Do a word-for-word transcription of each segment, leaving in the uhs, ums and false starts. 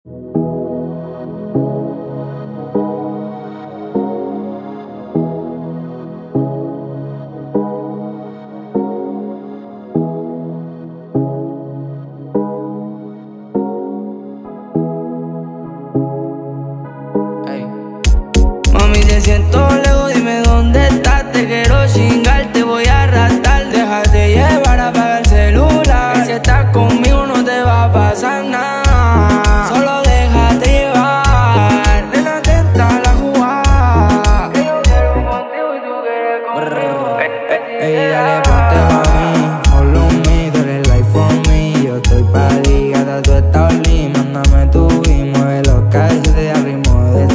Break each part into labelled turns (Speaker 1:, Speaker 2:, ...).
Speaker 1: Mami, te siento lejos, dime dónde estás. Te quiero chingar, te voy a arrastrar. Déjate llevar, apaga el celular, que si estás conmigo no te va a pasar nada. Solo déjate llevar, nena, atenta a la jugada. Que yo quiero contigo y tú quieres conmigo.
Speaker 2: Ey, dale, ponte pa' mí, follow me, tú eres life for me. Yo estoy pa' ti, gata, tú estás lit. Mándame tu y mueve los calzones al ritmo del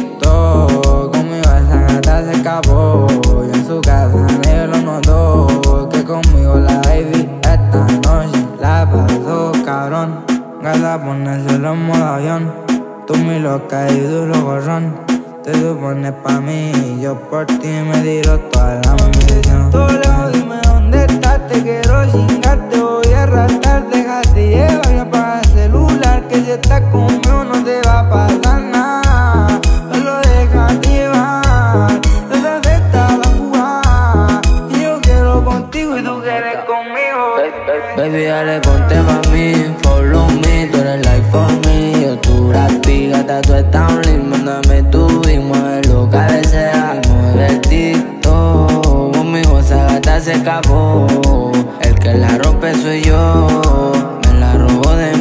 Speaker 2: TikTok. Conmigo esa gata se escapó, y en su casa nadie lo notó. Que conmigo la baby esta noche la pasó cabrón. Gata, ponérselo en modo avión, tú mi loca y duro gorrón. Te supones pa' mí y yo por ti me tiro toda la munición. Todo lejos, dime dónde estás, te quiero chingar, te voy a arrastrar. Déjate llevar y apaga el celular, que si estás conmigo no te va a pasar nada. Solo déjate llevar, desde esta la jugada. Y yo quiero contigo y tú quieres conmigo.
Speaker 1: Baby, dale, ponte pa' mí, follow me, tú eres life for me. Yo tu gratis, gata, tú estás un link. Mándame tu y mueve lo que desea. Mueve el TikTok, conmigo esa gata se escapó. El que la rompe soy yo, me la robó de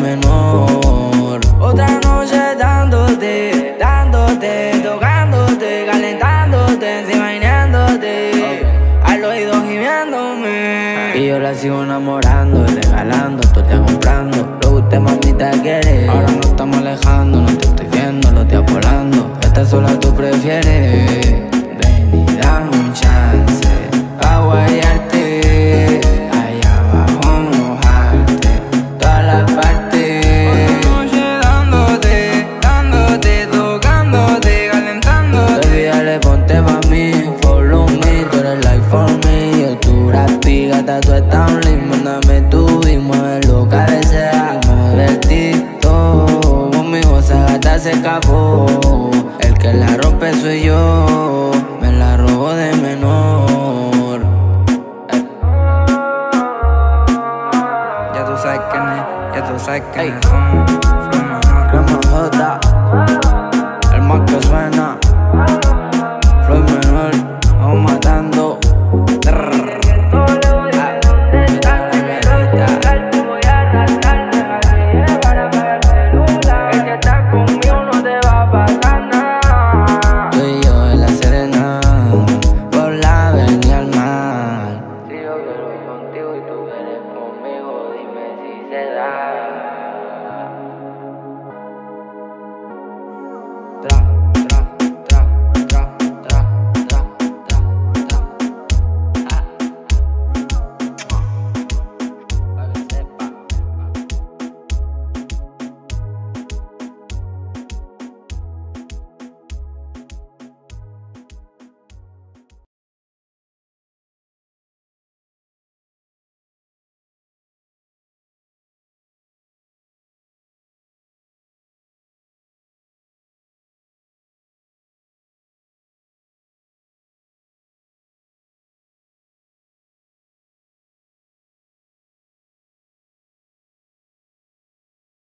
Speaker 1: menor. Otra noche dándote, dándote, tocándote, calentándote, encima imaginándote, al oído gimiéndome. Y yo la sigo enamorando, regalando, tú te comprando. Lo que usted mamita quiere, ahora nos estamos alejando. No te estoy viendo, los días volando. Esta sola tú prefieres. Ven y dame un chance pa' guayarte, allá abajo mojarte, todas las partes.
Speaker 2: Otra noche dándote, dándote, tocándote, calentándote.
Speaker 1: Baby, dale, ponte pa' mí, follow me, tú eres life for me. Yo tu gratis, gata, tú estás un link. Mándame tu y mueve lo que desea. Mueve el TikTok, conmigo esa gata se escapó.